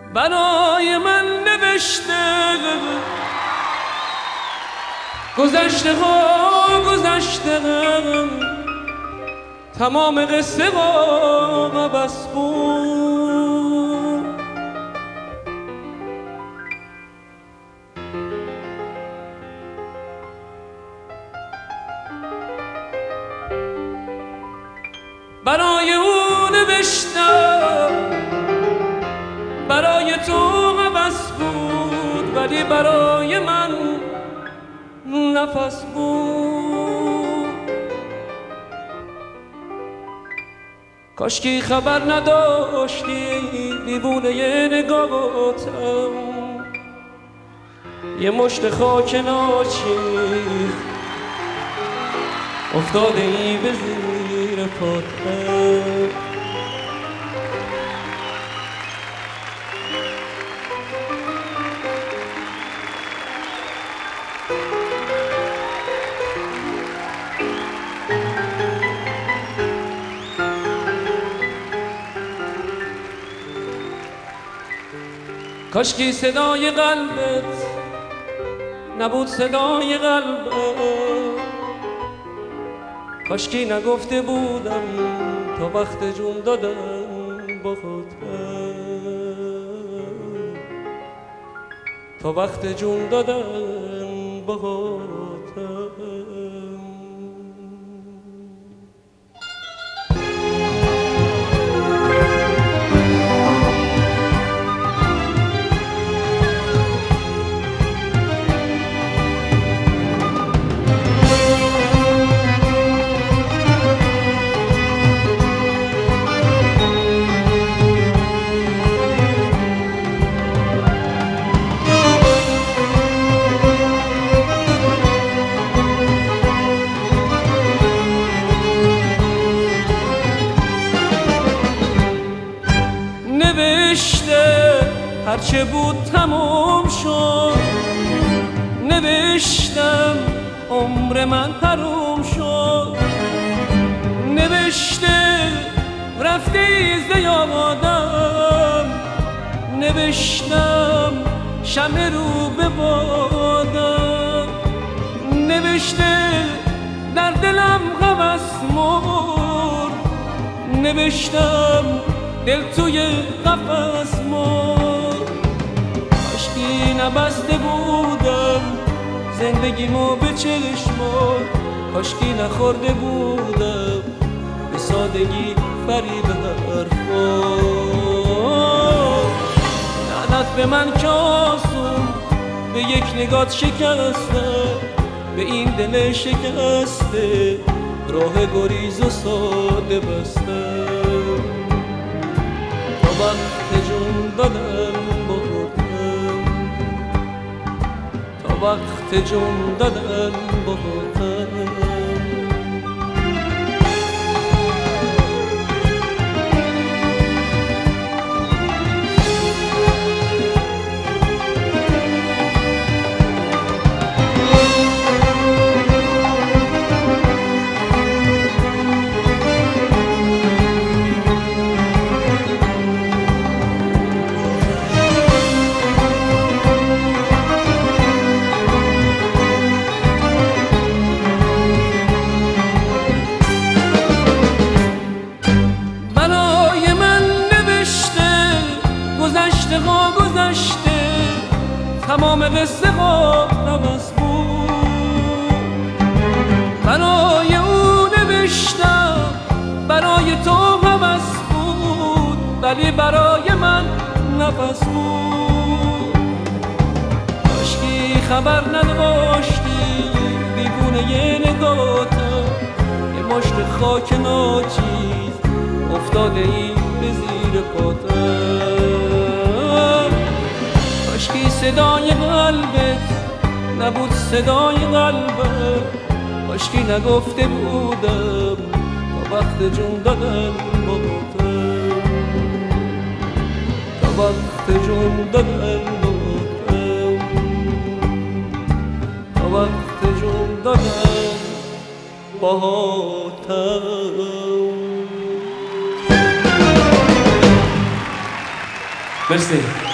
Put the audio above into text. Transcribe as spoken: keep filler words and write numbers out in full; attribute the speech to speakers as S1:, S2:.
S1: برای من نوشته گذشته ها گذشته تمام قصه ها بس بود. برای او نوشتم برای تو بس بود، ولی برای من نفس بود. کاشکی خبر نداشتی دیوونه نگاهتم، یه مشت خاک ناچیز افتاده ای به زیر پاتم. کاشکی صدای قلبت نبود صدای قلبت، کاشکی نگفته بودم تا وقت جون دادم با خودم، تا وقت جون دادم با خودم. نوشته هرچه بود تموم شد، نوشتم عمر من حروم شد، نوشته رفته ایز یادم، نوشتم شمع رو به بادم، نوشته در دلم هوس مرد، نوشتم دل توی قفس مرد. کاشکی نبسته بودم زندگیمو به چشمات، کاشکی نخورده بودم به سادگی فریب حرفات. لعنت به من که آسون به یک نگات شکستم، به این دل شکسته راه گریز و ساده بستم. تا وقت جون دادم با خودم، تا وقت جون دادم با خودم. گذشته ها گذشته تمام قصه ها نبس بود. برای او نوشتم برای تو هوس بود، ولی برای من نفس بود. کاشکی خبر نداشتی دیوونه نگاهتم، یه مشت خاک ناچیز افتاده ای به زیر پاتم. کاشکی صدای قلبت نبود صدای قلبت، کاشکی نگفته بودم تا وقت جون دادم با خودم، تا وقت جون دادم با خودم، تا وقت جون دادم با خودم.
S2: مرسی.